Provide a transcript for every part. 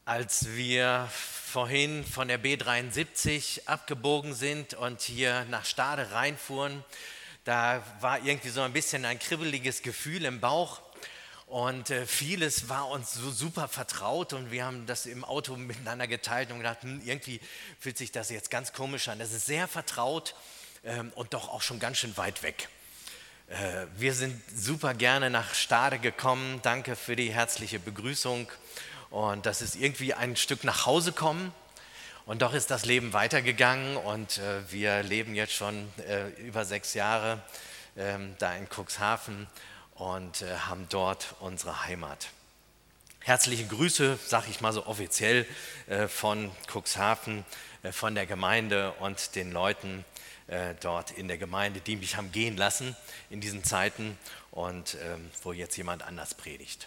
Als wir vorhin von der B73 abgebogen sind und hier nach Stade reinfuhren, da war irgendwie so ein bisschen ein kribbeliges Gefühl im Bauch und vieles war uns so super vertraut und wir haben das im Auto miteinander geteilt und gedacht, irgendwie fühlt sich das jetzt ganz komisch an. Das ist sehr vertraut und doch auch schon ganz schön weit weg. Wir sind super gerne nach Stade gekommen. Danke für die herzliche Begrüßung. Und das ist irgendwie ein Stück nach Hause kommen. Und doch ist das Leben weitergegangen und wir leben jetzt schon über 6 Jahre da in Cuxhaven und haben dort unsere Heimat. Herzliche Grüße, sage ich mal so offiziell, von Cuxhaven, von der Gemeinde und den Leuten dort in der Gemeinde, die mich haben gehen lassen in diesen Zeiten und wo jetzt jemand anders predigt.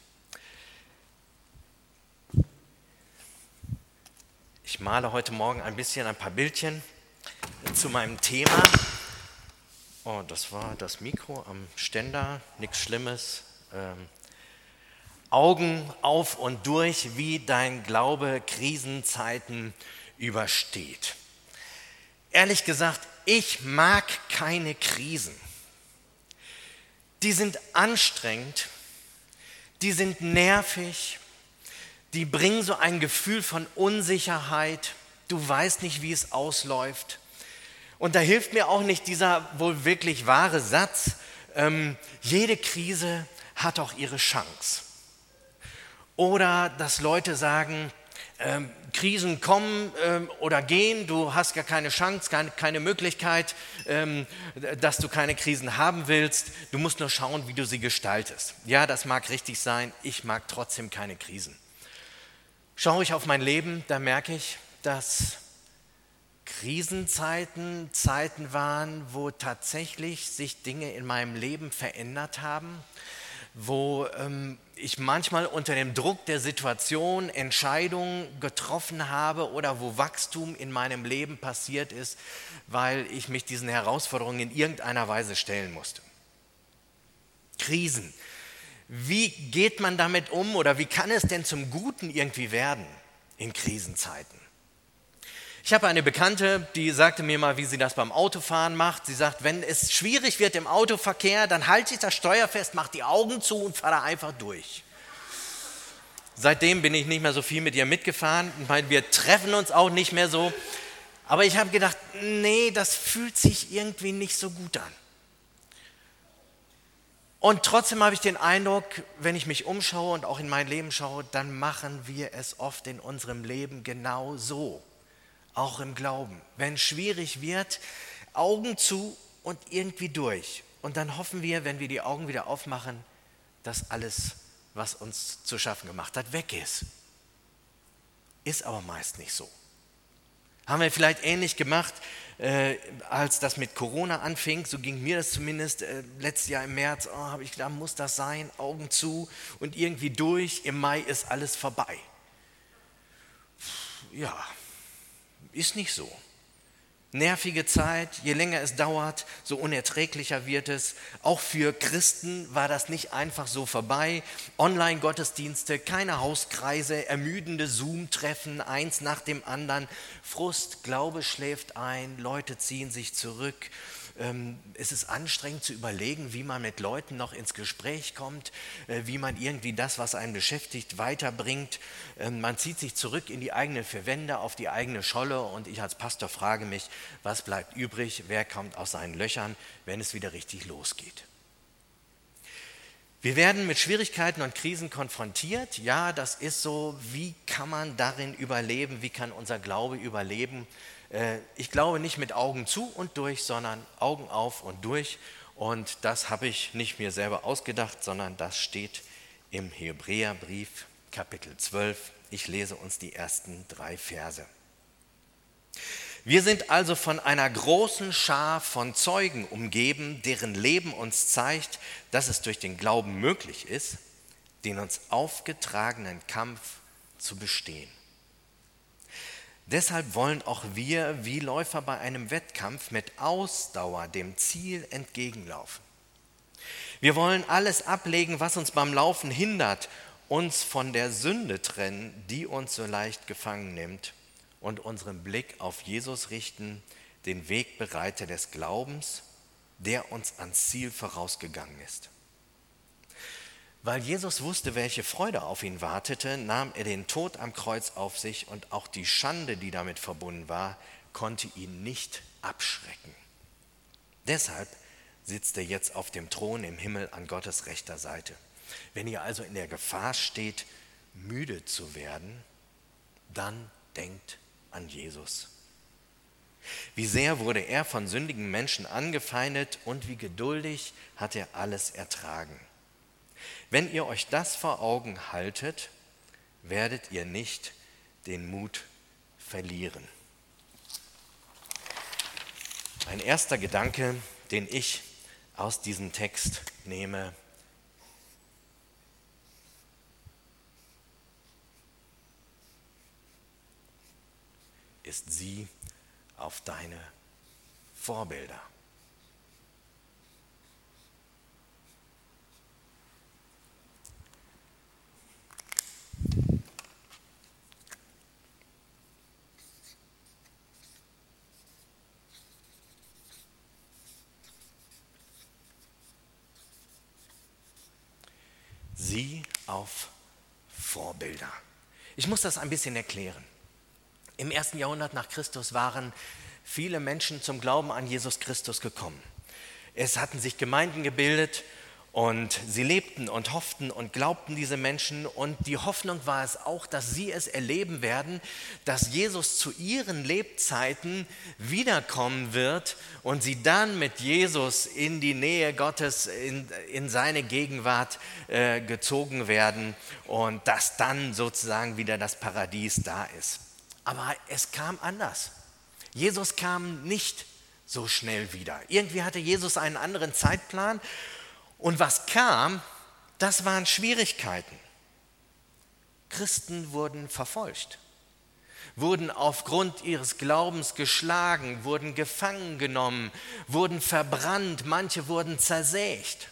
Ich male heute Morgen ein paar Bildchen zu meinem Thema. Oh, das war das Mikro am Ständer, nichts Schlimmes. Augen auf und durch, wie dein Glaube Krisenzeiten übersteht. Ehrlich gesagt, ich mag keine Krisen. Die sind anstrengend, die sind nervig. Die bringen so ein Gefühl von Unsicherheit. Du weißt nicht, wie es ausläuft. Und da hilft mir auch nicht dieser wohl wirklich wahre Satz, jede Krise hat auch ihre Chance. Oder dass Leute sagen, Krisen kommen oder gehen, du hast gar keine Chance, keine Möglichkeit, dass du keine Krisen haben willst. Du musst nur schauen, wie du sie gestaltest. Ja, das mag richtig sein, ich mag trotzdem keine Krisen. Schaue ich auf mein Leben, da merke ich, dass Krisenzeiten Zeiten waren, wo tatsächlich sich Dinge in meinem Leben verändert haben, wo ich manchmal unter dem Druck der Situation Entscheidungen getroffen habe oder wo Wachstum in meinem Leben passiert ist, weil ich mich diesen Herausforderungen in irgendeiner Weise stellen musste. Krisen. Wie geht man damit um oder wie kann es denn zum Guten irgendwie werden in Krisenzeiten? Ich habe eine Bekannte, die sagte mir mal, wie sie das beim Autofahren macht. Sie sagt, wenn es schwierig wird im Autoverkehr, dann halte ich das Steuer fest, mache die Augen zu und fahre einfach durch. Seitdem bin ich nicht mehr so viel mit ihr mitgefahren. Ich meine, wir treffen uns auch nicht mehr so. Aber ich habe gedacht, nee, das fühlt sich irgendwie nicht so gut an. Und trotzdem habe ich den Eindruck, wenn ich mich umschaue und auch in mein Leben schaue, dann machen wir es oft in unserem Leben genau so, auch im Glauben. Wenn es schwierig wird, Augen zu und irgendwie durch. Und dann hoffen wir, wenn wir die Augen wieder aufmachen, dass alles, was uns zu schaffen gemacht hat, weg ist. Ist aber meist nicht so. Haben wir vielleicht ähnlich gemacht, als das mit Corona anfing, so ging mir das zumindest letztes Jahr im März, habe ich gedacht, muss das sein, Augen zu und irgendwie durch, im Mai ist alles vorbei. Ja, ist nicht so. Nervige Zeit, je länger es dauert, so unerträglicher wird es. Auch für Christen war das nicht einfach so vorbei. Online-Gottesdienste, keine Hauskreise, ermüdende Zoom-Treffen, eins nach dem anderen. Frust, Glaube schläft ein, Leute ziehen sich zurück. Es ist anstrengend zu überlegen, wie man mit Leuten noch ins Gespräch kommt, wie man irgendwie das, was einen beschäftigt, weiterbringt. Man zieht sich zurück in die eigenen vier Wände, auf die eigene Scholle und ich als Pastor frage mich, was bleibt übrig, wer kommt aus seinen Löchern, wenn es wieder richtig losgeht. Wir werden mit Schwierigkeiten und Krisen konfrontiert. Ja, das ist so. Wie kann man darin überleben? Wie kann unser Glaube überleben? Ich glaube nicht mit Augen zu und durch, sondern Augen auf und durch. Und das habe ich nicht mir selber ausgedacht, sondern das steht im Hebräerbrief, Kapitel 12. Ich lese uns die ersten 3 Verse. Wir sind also von einer großen Schar von Zeugen umgeben, deren Leben uns zeigt, dass es durch den Glauben möglich ist, den uns aufgetragenen Kampf zu bestehen. Deshalb wollen auch wir, wie Läufer bei einem Wettkampf, mit Ausdauer dem Ziel entgegenlaufen. Wir wollen alles ablegen, was uns beim Laufen hindert uns von der Sünde trennen, die uns so leicht gefangen nimmt, und unseren Blick auf Jesus richten, den Wegbereiter des Glaubens, der uns ans Ziel vorausgegangen ist. Weil Jesus wusste, welche Freude auf ihn wartete, nahm er den Tod am Kreuz auf sich, und auch die Schande, die damit verbunden war, konnte ihn nicht abschrecken. Deshalb sitzt er jetzt auf dem Thron im Himmel an Gottes rechter Seite. Wenn ihr also in der Gefahr steht, müde zu werden, dann denkt an Jesus. Wie sehr wurde er von sündigen Menschen angefeindet und wie geduldig hat er alles ertragen. Wenn ihr euch das vor Augen haltet, werdet ihr nicht den Mut verlieren. Ein erster Gedanke, den ich aus diesem Text nehme: ist sieh auf deine Vorbilder. Sieh auf Vorbilder. Ich muss das ein bisschen erklären. Im 1. Jahrhundert nach Christus waren viele Menschen zum Glauben an Jesus Christus gekommen. Es hatten sich Gemeinden gebildet und sie lebten und hofften und glaubten, diese Menschen. Und die Hoffnung war es auch, dass sie es erleben werden, dass Jesus zu ihren Lebzeiten wiederkommen wird und sie dann mit Jesus in die Nähe Gottes, in seine Gegenwart gezogen werden und dass dann sozusagen wieder das Paradies da ist. Aber es kam anders. Jesus kam nicht so schnell wieder. Irgendwie hatte Jesus einen anderen Zeitplan. Und was kam, das waren Schwierigkeiten. Christen wurden verfolgt, wurden aufgrund ihres Glaubens geschlagen, wurden gefangen genommen, wurden verbrannt, manche wurden zersägt.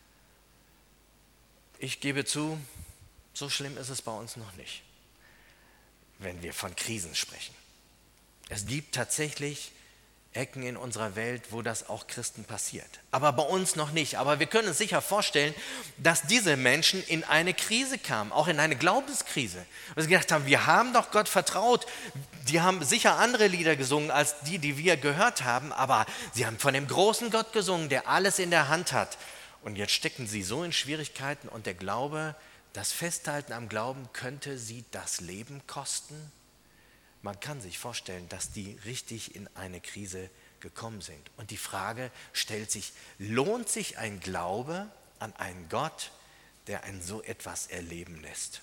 Ich gebe zu, so schlimm ist es bei uns noch nicht, wenn wir von Krisen sprechen. Es gibt tatsächlich Ecken in unserer Welt, wo das auch Christen passiert. Aber bei uns noch nicht. Aber wir können uns sicher vorstellen, dass diese Menschen in eine Krise kamen, auch in eine Glaubenskrise. Und sie gedacht haben, wir haben doch Gott vertraut. Die haben sicher andere Lieder gesungen als die, die wir gehört haben, aber sie haben von dem großen Gott gesungen, der alles in der Hand hat. Und jetzt stecken sie so in Schwierigkeiten und der Glaube, das Festhalten am Glauben könnte sie das Leben kosten. Man kann sich vorstellen, dass die richtig in eine Krise gekommen sind. Und die Frage stellt sich, lohnt sich ein Glaube an einen Gott, der einen so etwas erleben lässt?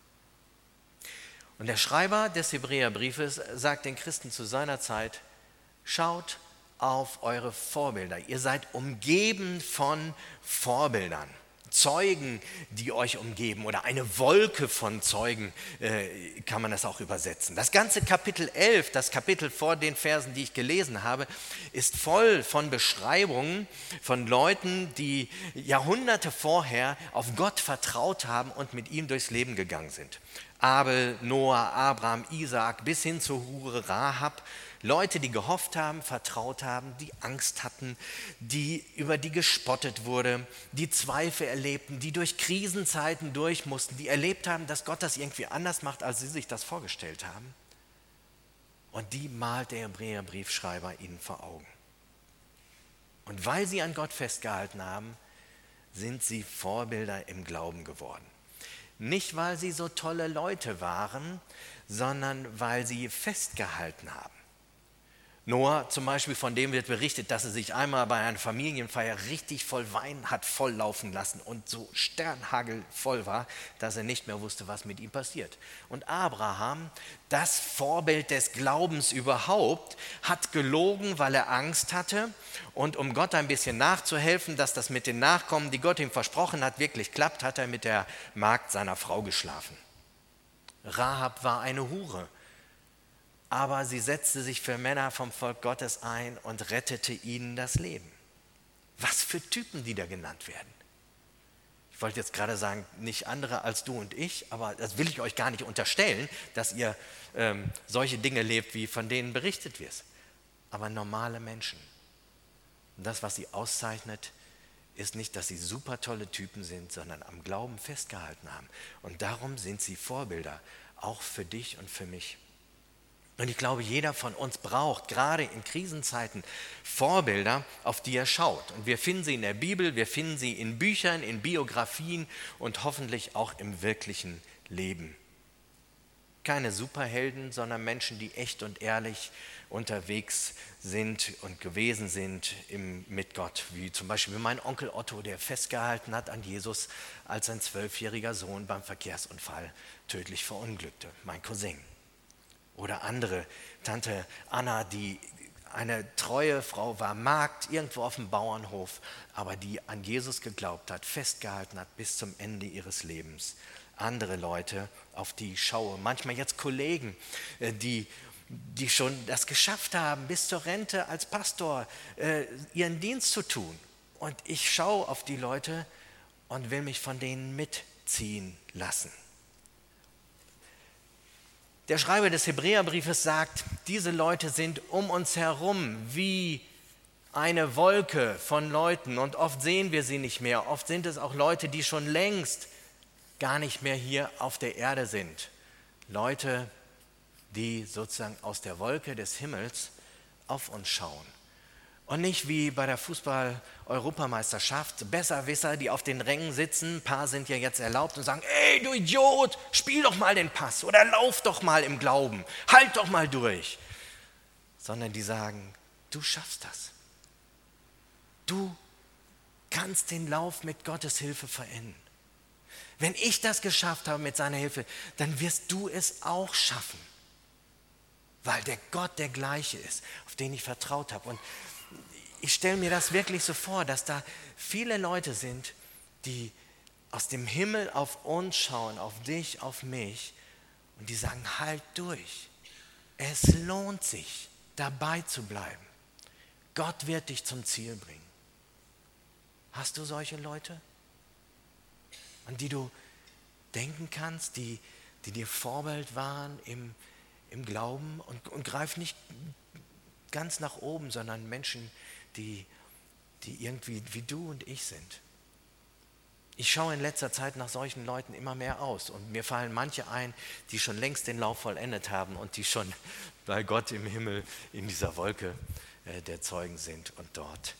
Und der Schreiber des Hebräerbriefes sagt den Christen zu seiner Zeit: Schaut auf eure Vorbilder. Ihr seid umgeben von Vorbildern. Zeugen, die euch umgeben, oder eine Wolke von Zeugen, kann man das auch übersetzen. Das ganze Kapitel 11, das Kapitel vor den Versen, die ich gelesen habe, ist voll von Beschreibungen von Leuten, die Jahrhunderte vorher auf Gott vertraut haben und mit ihm durchs Leben gegangen sind. Abel, Noah, Abraham, Isaak, bis hin zur Hure Rahab. Leute, die gehofft haben, vertraut haben, die Angst hatten, über die gespottet wurde, die Zweifel erlebten, die durch Krisenzeiten durch mussten, die erlebt haben, dass Gott das irgendwie anders macht, als sie sich das vorgestellt haben. Und die malt der Hebräerbriefschreiber ihnen vor Augen. Und weil sie an Gott festgehalten haben, sind sie Vorbilder im Glauben geworden. Nicht, weil sie so tolle Leute waren, sondern weil sie festgehalten haben. Noah zum Beispiel, von dem wird berichtet, dass er sich einmal bei einer Familienfeier richtig voll Wein hat volllaufen lassen und so sternhagelvoll war, dass er nicht mehr wusste, was mit ihm passiert. Und Abraham, das Vorbild des Glaubens überhaupt, hat gelogen, weil er Angst hatte. Und um Gott ein bisschen nachzuhelfen, dass das mit den Nachkommen, die Gott ihm versprochen hat, wirklich klappt, hat er mit der Magd seiner Frau geschlafen. Rahab war eine Hure. Aber sie setzte sich für Männer vom Volk Gottes ein und rettete ihnen das Leben. Was für Typen, die da genannt werden. Ich wollte jetzt gerade sagen, nicht andere als du und ich, aber das will ich euch gar nicht unterstellen, dass ihr solche Dinge lebt, wie von denen berichtet wird. Aber normale Menschen. Und das, was sie auszeichnet, ist nicht, dass sie super tolle Typen sind, sondern am Glauben festgehalten haben. Und darum sind sie Vorbilder, auch für dich und für mich. Und ich glaube, jeder von uns braucht gerade in Krisenzeiten Vorbilder, auf die er schaut. Und wir finden sie in der Bibel, wir finden sie in Büchern, in Biografien und hoffentlich auch im wirklichen Leben. Keine Superhelden, sondern Menschen, die echt und ehrlich unterwegs sind und gewesen sind mit Gott. Wie zum Beispiel mein Onkel Otto, der festgehalten hat an Jesus, als sein 12-jähriger Sohn beim Verkehrsunfall tödlich verunglückte. Mein Cousin. Oder andere, Tante Anna, die eine treue Frau war, Magd, irgendwo auf dem Bauernhof, aber die an Jesus geglaubt hat, festgehalten hat bis zum Ende ihres Lebens. Andere Leute, auf die ich schaue, manchmal jetzt Kollegen, die schon das geschafft haben, bis zur Rente als Pastor ihren Dienst zu tun. Und ich schaue auf die Leute und will mich von denen mitziehen lassen. Der Schreiber des Hebräerbriefes sagt, diese Leute sind um uns herum wie eine Wolke von Leuten und oft sehen wir sie nicht mehr. Oft sind es auch Leute, die schon längst gar nicht mehr hier auf der Erde sind. Leute, die sozusagen aus der Wolke des Himmels auf uns schauen. Und nicht wie bei der Fußball-Europameisterschaft, Besserwisser, die auf den Rängen sitzen, ein paar sind ja jetzt erlaubt und sagen, ey du Idiot, spiel doch mal den Pass oder lauf doch mal im Glauben, halt doch mal durch. Sondern die sagen, du schaffst das. Du kannst den Lauf mit Gottes Hilfe verenden. Wenn ich das geschafft habe mit seiner Hilfe, dann wirst du es auch schaffen. Weil der Gott der gleiche ist, auf den ich vertraut habe. Und ich stelle mir das wirklich so vor, dass da viele Leute sind, die aus dem Himmel auf uns schauen, auf dich, auf mich und die sagen, halt durch. Es lohnt sich, dabei zu bleiben. Gott wird dich zum Ziel bringen. Hast du solche Leute, an die du denken kannst, die dir Vorbild waren im Glauben und greif nicht ganz nach oben, sondern Menschen, die irgendwie wie du und ich sind. Ich schaue in letzter Zeit nach solchen Leuten immer mehr aus und mir fallen manche ein, die schon längst den Lauf vollendet haben und die schon bei Gott im Himmel in dieser Wolke der Zeugen sind und dort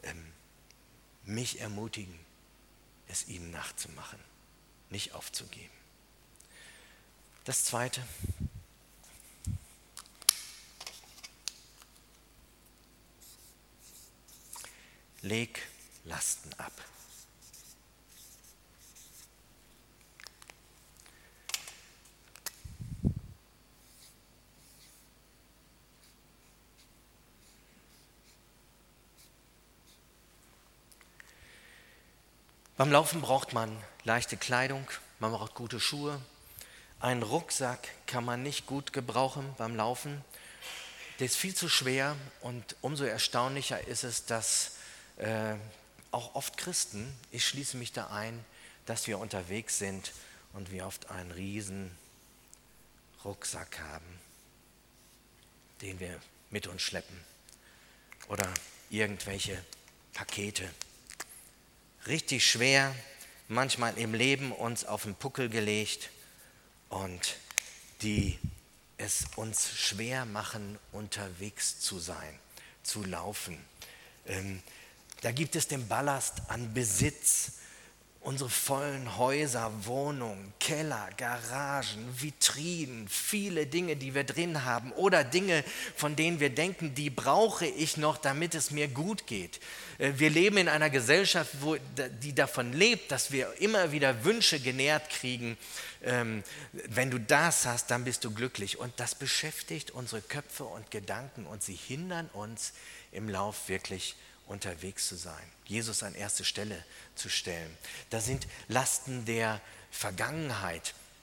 mich ermutigen, es ihnen nachzumachen, nicht aufzugeben. Das Zweite: Leg Lasten ab. Beim Laufen braucht man leichte Kleidung, man braucht gute Schuhe. Einen Rucksack kann man nicht gut gebrauchen beim Laufen. Der ist viel zu schwer und umso erstaunlicher ist es, dass auch oft Christen, ich schließe mich da ein, dass wir unterwegs sind und wir oft einen riesen Rucksack haben, den wir mit uns schleppen oder irgendwelche Pakete. Richtig schwer, manchmal im Leben uns auf den Puckel gelegt und die es uns schwer machen, unterwegs zu sein, zu laufen. Da gibt es den Ballast an Besitz, unsere vollen Häuser, Wohnungen, Keller, Garagen, Vitrinen, viele Dinge, die wir drin haben oder Dinge, von denen wir denken, die brauche ich noch, damit es mir gut geht. Wir leben in einer Gesellschaft, die davon lebt, dass wir immer wieder Wünsche genährt kriegen. Wenn du das hast, dann bist du glücklich. Und das beschäftigt unsere Köpfe und Gedanken und sie hindern uns im Lauf wirklich unterwegs zu sein, Jesus an erste Stelle zu stellen. Da sind Lasten der Vergangenheit,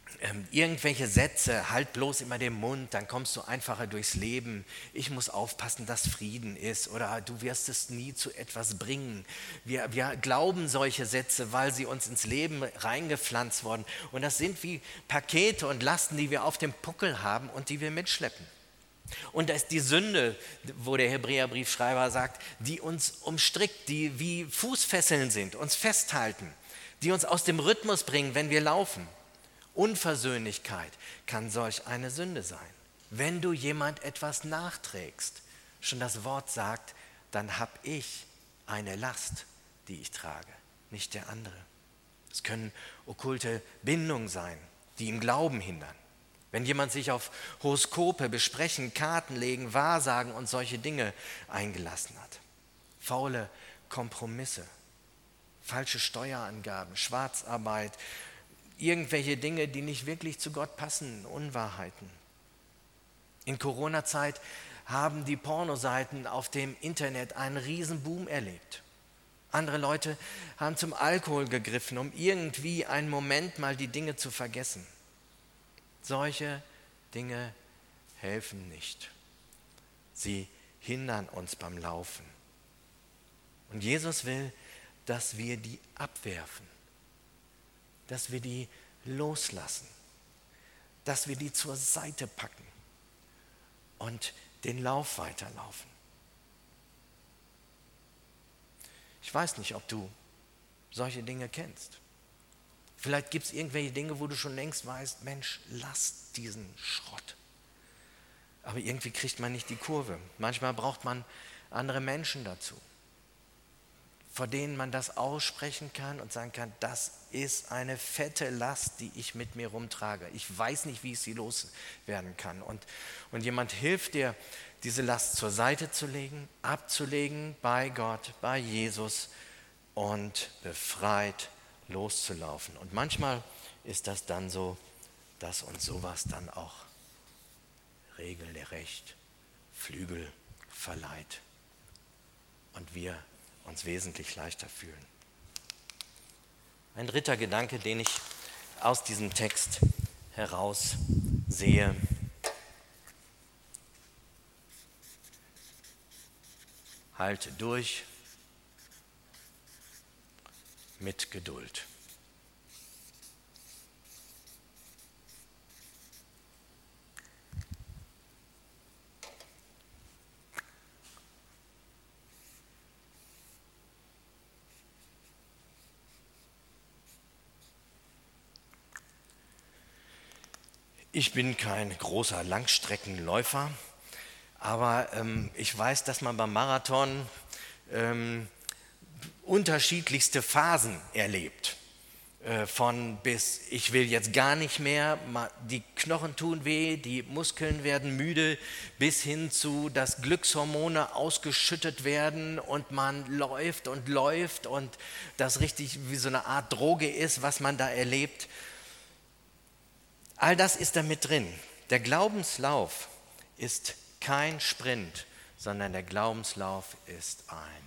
Irgendwelche Sätze, halt bloß immer den Mund, dann kommst du einfacher durchs Leben. Ich muss aufpassen, dass Frieden ist oder du wirst es nie zu etwas bringen. Wir glauben solche Sätze, weil sie uns ins Leben reingepflanzt wurden. Und das sind wie Pakete und Lasten, die wir auf dem Puckel haben und die wir mitschleppen. Und da ist die Sünde, wo der Hebräerbriefschreiber sagt, die uns umstrickt, die wie Fußfesseln sind, uns festhalten, die uns aus dem Rhythmus bringen, wenn wir laufen. Unversöhnlichkeit kann solch eine Sünde sein. Wenn du jemand etwas nachträgst, schon das Wort sagt, dann habe ich eine Last, die ich trage, nicht der andere. Es können okkulte Bindungen sein, die im Glauben hindern. Wenn jemand sich auf Horoskope, Besprechen, Karten legen, Wahrsagen und solche Dinge eingelassen hat. Faule Kompromisse, falsche Steuerangaben, Schwarzarbeit, irgendwelche Dinge, die nicht wirklich zu Gott passen, Unwahrheiten. In Corona-Zeit haben die Pornoseiten auf dem Internet einen riesen Boom erlebt. Andere Leute haben zum Alkohol gegriffen, um irgendwie einen Moment mal die Dinge zu vergessen. Solche Dinge helfen nicht. Sie hindern uns beim Laufen. Und Jesus will, dass wir die abwerfen, dass wir die loslassen, dass wir die zur Seite packen und den Lauf weiterlaufen. Ich weiß nicht, ob du solche Dinge kennst. Vielleicht gibt es irgendwelche Dinge, wo du schon längst weißt, Mensch, lass diesen Schrott. Aber irgendwie kriegt man nicht die Kurve. Manchmal braucht man andere Menschen dazu, vor denen man das aussprechen kann und sagen kann, das ist eine fette Last, die ich mit mir rumtrage. Ich weiß nicht, wie ich sie loswerden kann. Und jemand hilft dir, diese Last zur Seite zu legen, abzulegen bei Gott, bei Jesus und befreit loszulaufen. Und manchmal ist das dann so, dass uns sowas dann auch regelrecht Flügel verleiht und wir uns wesentlich leichter fühlen. Ein dritter Gedanke, den ich aus diesem Text heraus sehe, halt durch mit Geduld. Ich bin kein großer Langstreckenläufer, aber ich weiß, dass man beim Marathon unterschiedlichste Phasen erlebt. Von bis, ich will jetzt gar nicht mehr, die Knochen tun weh, die Muskeln werden müde, bis hin zu, dass Glückshormone ausgeschüttet werden und man läuft und das richtig wie so eine Art Droge ist, was man da erlebt. All das ist da mit drin. Der Glaubenslauf ist kein Sprint, sondern der Glaubenslauf ist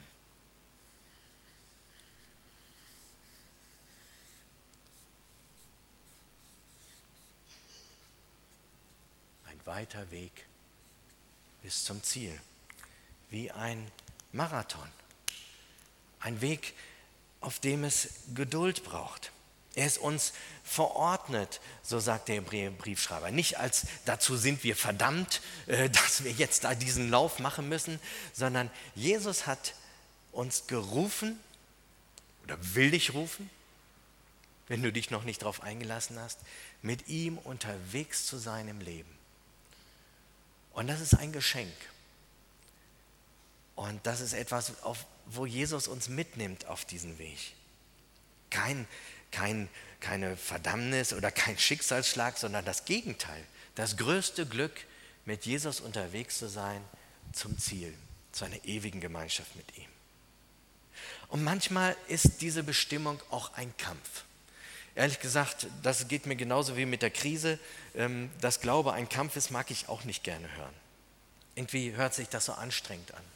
ein weiter Weg bis zum Ziel, wie ein Marathon. Ein Weg, auf dem es Geduld braucht. Er ist uns verordnet, so sagt der Briefschreiber. Nicht als dazu sind wir verdammt, dass wir jetzt da diesen Lauf machen müssen, sondern Jesus hat uns gerufen oder will dich rufen, wenn du dich noch nicht darauf eingelassen hast, mit ihm unterwegs zu sein im Leben. Und das ist ein Geschenk. Und das ist etwas, wo Jesus uns mitnimmt auf diesen Weg. Keine Verdammnis oder kein Schicksalsschlag, sondern das Gegenteil. Das größte Glück, mit Jesus unterwegs zu sein zum Ziel, zu einer ewigen Gemeinschaft mit ihm. Und manchmal ist diese Bestimmung auch ein Kampf. Ehrlich gesagt, das geht mir genauso wie mit der Krise. Dass Glaube ein Kampf ist, mag ich auch nicht gerne hören. Irgendwie hört sich das so anstrengend an.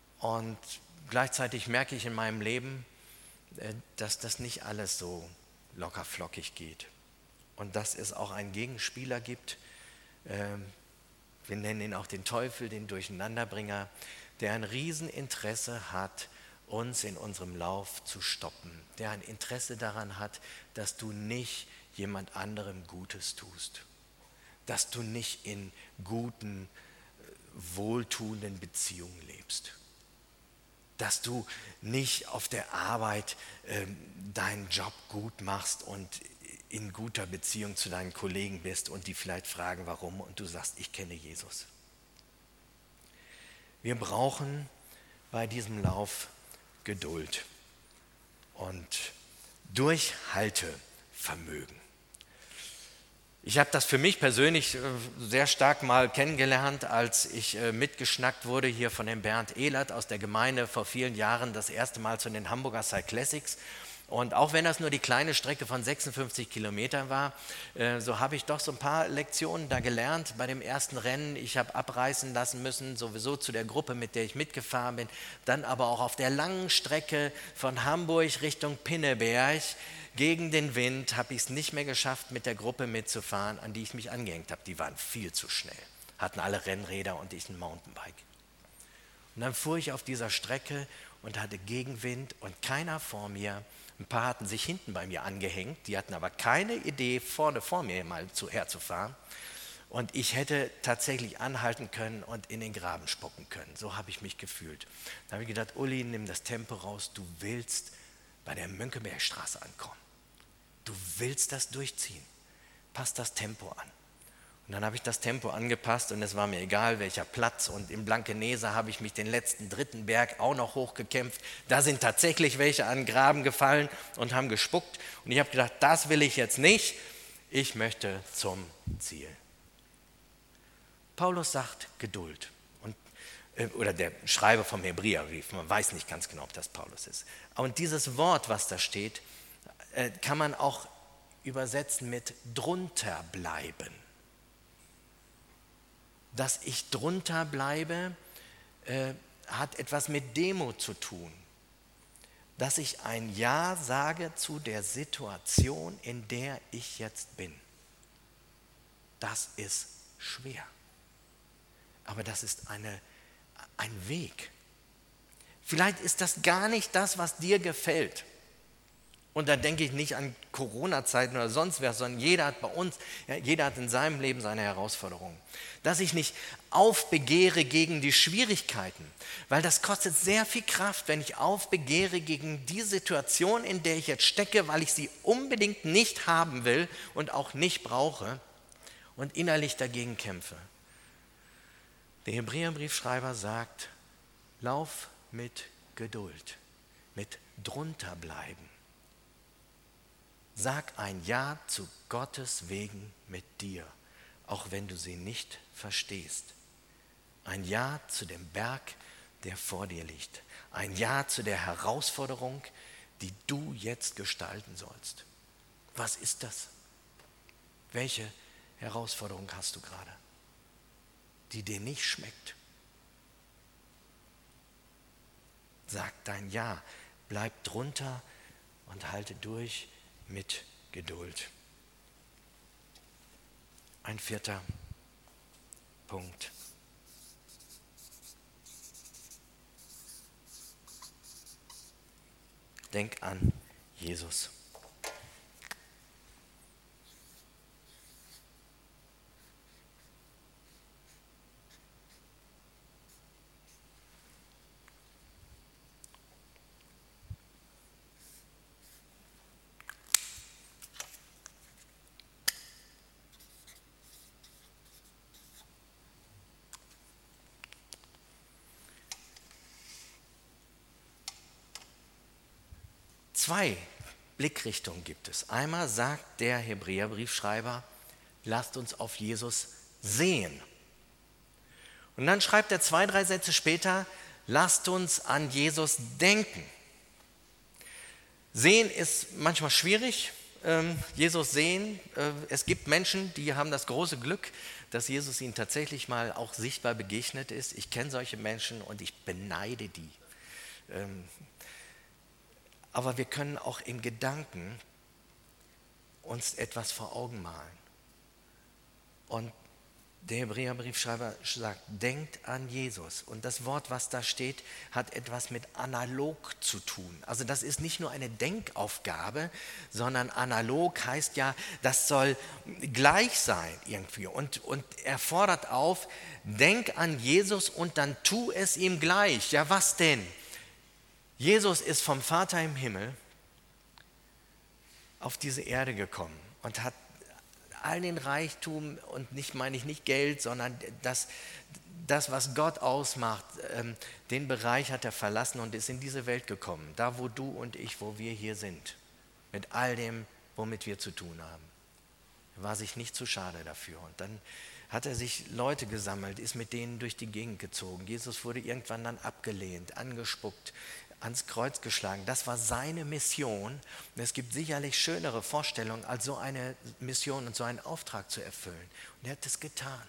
Und gleichzeitig merke ich in meinem Leben, dass das nicht alles so locker flockig geht. Und dass es auch einen Gegenspieler gibt, wir nennen ihn auch den Teufel, den Durcheinanderbringer, der ein Rieseninteresse hat, uns in unserem Lauf zu stoppen, der ein Interesse daran hat, dass du nicht jemand anderem Gutes tust, dass du nicht in guten, wohltuenden Beziehungen lebst, dass du nicht auf der Arbeit deinen Job gut machst und in guter Beziehung zu deinen Kollegen bist und die vielleicht fragen, warum, und du sagst, ich kenne Jesus. Wir brauchen bei diesem Lauf Geduld und Durchhaltevermögen. Ich habe das für mich persönlich sehr stark mal kennengelernt, als ich mitgeschnackt wurde hier von dem Bernd Ehlert aus der Gemeinde vor vielen Jahren das erste Mal zu den Hamburger Cyclassics. Und auch wenn das nur die kleine Strecke von 56 Kilometern war, so habe ich doch so ein paar Lektionen da gelernt bei dem ersten Rennen. Ich habe abreißen lassen müssen, sowieso zu der Gruppe, mit der ich mitgefahren bin. Dann aber auch auf der langen Strecke von Hamburg Richtung Pinneberg gegen den Wind habe ich es nicht mehr geschafft, mit der Gruppe mitzufahren, an die ich mich angehängt habe. Die waren viel zu schnell, hatten alle Rennräder und ich ein Mountainbike. Und dann fuhr ich auf dieser Strecke und hatte Gegenwind und keiner vor mir. Ein paar hatten sich hinten bei mir angehängt, die hatten aber keine Idee, vorne vor mir mal herzufahren. Und ich hätte tatsächlich anhalten können und in den Graben spucken können. So habe ich mich gefühlt. Da habe ich gedacht, Uli, nimm das Tempo raus, du willst bei der Mönckebergstraße ankommen. Du willst das durchziehen. Pass das Tempo an. Und dann habe ich das Tempo angepasst und es war mir egal, welcher Platz. Und in Blankenese habe ich mich den letzten dritten Berg auch noch hochgekämpft. Da sind tatsächlich welche an den Graben gefallen und haben gespuckt. Und ich habe gedacht, das will ich jetzt nicht. Ich möchte zum Ziel. Paulus sagt Geduld. Oder der Schreiber vom Hebräerbrief, man weiß nicht ganz genau, ob das Paulus ist. Und dieses Wort, was da steht, kann man auch übersetzen mit drunter bleiben. Dass ich drunter bleibe, hat etwas mit Demut zu tun. Dass ich ein Ja sage zu der Situation, in der ich jetzt bin. Das ist schwer. Aber das ist ein Weg. Vielleicht ist das gar nicht das, was dir gefällt. Und da denke ich nicht an Corona-Zeiten oder sonst was, sondern jeder hat bei uns, jeder hat in seinem Leben seine Herausforderungen. Dass ich nicht aufbegehre gegen die Schwierigkeiten, weil das kostet sehr viel Kraft, wenn ich aufbegehre gegen die Situation, in der ich jetzt stecke, weil ich sie unbedingt nicht haben will und auch nicht brauche und innerlich dagegen kämpfe. Der Hebräerbriefschreiber sagt, lauf mit Geduld, mit drunterbleiben. Sag ein Ja zu Gottes Wegen mit dir, auch wenn du sie nicht verstehst. Ein Ja zu dem Berg, der vor dir liegt. Ein Ja zu der Herausforderung, die du jetzt gestalten sollst. Was ist das? Welche Herausforderung hast du gerade, die dir nicht schmeckt? Sag dein Ja, bleib drunter und halte durch mit Geduld. Ein vierter Punkt. Denk an Jesus. Zwei Blickrichtungen gibt es. Einmal sagt der Hebräerbriefschreiber, lasst uns auf Jesus sehen. Und dann schreibt er 2, 3 Sätze später, lasst uns an Jesus denken. Sehen ist manchmal schwierig, Jesus sehen. Es gibt Menschen, die haben das große Glück, dass Jesus ihnen tatsächlich mal auch sichtbar begegnet ist. Ich kenne solche Menschen und ich beneide die. Aber wir können auch in Gedanken uns etwas vor Augen malen. Und der Hebräerbriefschreiber sagt, denkt an Jesus. Und das Wort, was da steht, hat etwas mit analog zu tun. Also das ist nicht nur eine Denkaufgabe, sondern analog heißt ja, das soll gleich sein irgendwie. Und er fordert auf, denk an Jesus und dann tu es ihm gleich. Ja, was denn? Jesus ist vom Vater im Himmel auf diese Erde gekommen und hat all den Reichtum, und meine ich nicht Geld, sondern das, was Gott ausmacht, den Bereich hat er verlassen und ist in diese Welt gekommen. Da, wo du und ich, wo wir hier sind. Mit all dem, womit wir zu tun haben. Er war sich nicht zu schade dafür. Und dann hat er sich Leute gesammelt, ist mit denen durch die Gegend gezogen. Jesus wurde irgendwann dann abgelehnt, angespuckt, ans Kreuz geschlagen. Das war seine Mission. Und es gibt sicherlich schönere Vorstellungen, als so eine Mission und so einen Auftrag zu erfüllen. Und er hat es getan,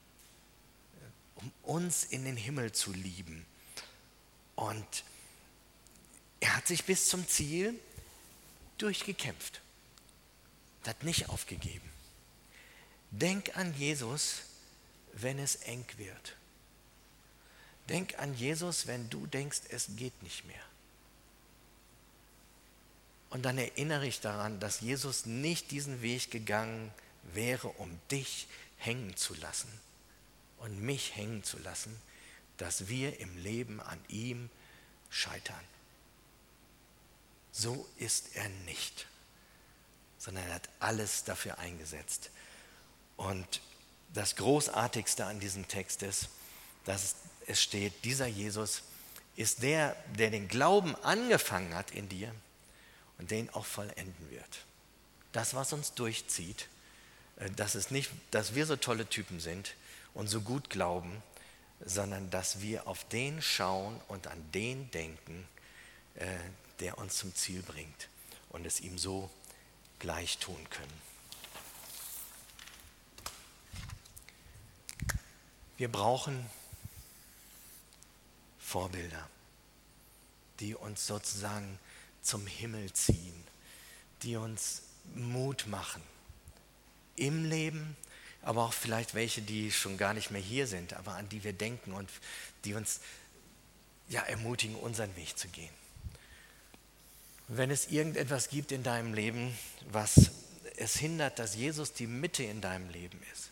um uns in den Himmel zu lieben. Und er hat sich bis zum Ziel durchgekämpft. Hat nicht aufgegeben. Denk an Jesus, wenn es eng wird. Denk an Jesus, wenn du denkst, es geht nicht mehr. Und dann erinnere ich daran, dass Jesus nicht diesen Weg gegangen wäre, um dich hängen zu lassen und mich hängen zu lassen, dass wir im Leben an ihm scheitern. So ist er nicht, sondern er hat alles dafür eingesetzt. Und das Großartigste an diesem Text ist, dass es steht, dieser Jesus ist der den Glauben angefangen hat in dir und den auch vollenden wird. Das, was uns durchzieht, das ist nicht, dass wir so tolle Typen sind und so gut glauben, sondern dass wir auf den schauen und an den denken, der uns zum Ziel bringt und es ihm so gleich tun können. Wir brauchen Vorbilder, die uns sozusagen zum Himmel ziehen, die uns Mut machen im Leben, aber auch vielleicht welche, die schon gar nicht mehr hier sind, aber an die wir denken und die uns ermutigen, unseren Weg zu gehen. Und wenn es irgendetwas gibt in deinem Leben, was es hindert, dass Jesus die Mitte in deinem Leben ist,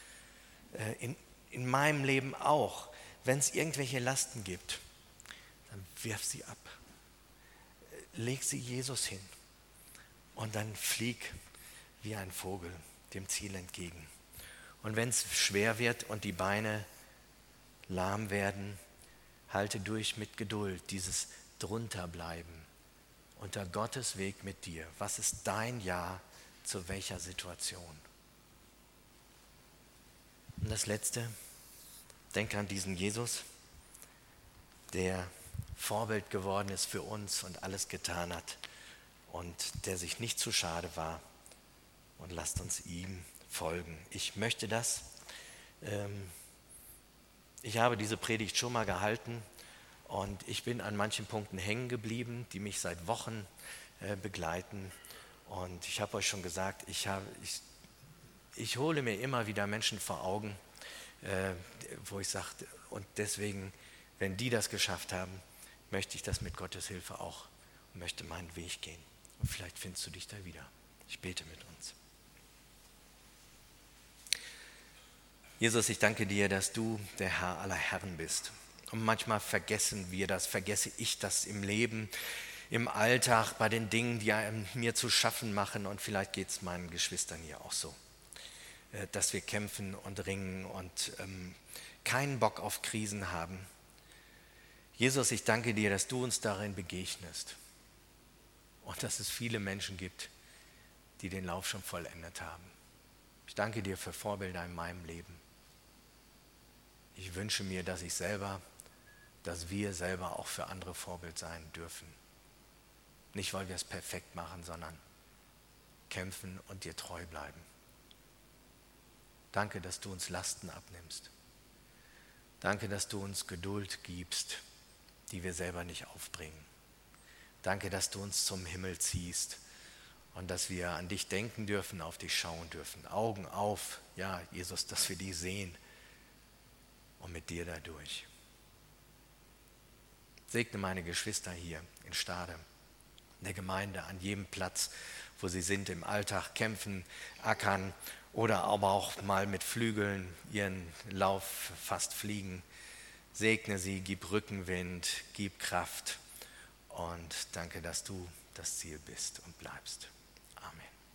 in meinem Leben auch, wenn es irgendwelche Lasten gibt, dann wirf sie ab. Leg sie Jesus hin und dann flieg wie ein Vogel dem Ziel entgegen. Und wenn es schwer wird und die Beine lahm werden, halte durch mit Geduld, dieses Drunterbleiben unter Gottes Weg mit dir. Was ist dein Ja zu welcher Situation? Und das Letzte, denke an diesen Jesus, der Vorbild geworden ist für uns und alles getan hat und der sich nicht zu schade war. Und lasst uns ihm folgen. Ich möchte das. Ich habe diese Predigt schon mal gehalten und ich bin an manchen Punkten hängen geblieben, die mich seit Wochen begleiten. Und ich habe euch schon gesagt, ich hole mir immer wieder Menschen vor Augen, wo ich sage, und deswegen, wenn die das geschafft haben, möchte ich das mit Gottes Hilfe auch und möchte meinen Weg gehen. Und vielleicht findest du dich da wieder. Ich bete mit uns. Jesus, ich danke dir, dass du der Herr aller Herren bist. Und manchmal vergesse ich das im Leben, im Alltag, bei den Dingen, die mir zu schaffen machen. Und vielleicht geht es meinen Geschwistern hier auch so, dass wir kämpfen und ringen und keinen Bock auf Krisen haben. Jesus, ich danke dir, dass du uns darin begegnest und dass es viele Menschen gibt, die den Lauf schon vollendet haben. Ich danke dir für Vorbilder in meinem Leben. Ich wünsche mir, dass wir selber auch für andere Vorbild sein dürfen. Nicht, weil wir es perfekt machen, sondern kämpfen und dir treu bleiben. Danke, dass du uns Lasten abnimmst. Danke, dass du uns Geduld gibst, die wir selber nicht aufbringen. Danke, dass du uns zum Himmel ziehst und dass wir an dich denken dürfen, auf dich schauen dürfen. Augen auf, ja, Jesus, dass wir dich sehen und mit dir dadurch. Segne meine Geschwister hier in Stade, in der Gemeinde, an jedem Platz, wo sie sind, im Alltag kämpfen, ackern oder aber auch mal mit Flügeln ihren Lauf fast fliegen. Segne sie, gib Rückenwind, gib Kraft und danke, dass du das Ziel bist und bleibst. Amen.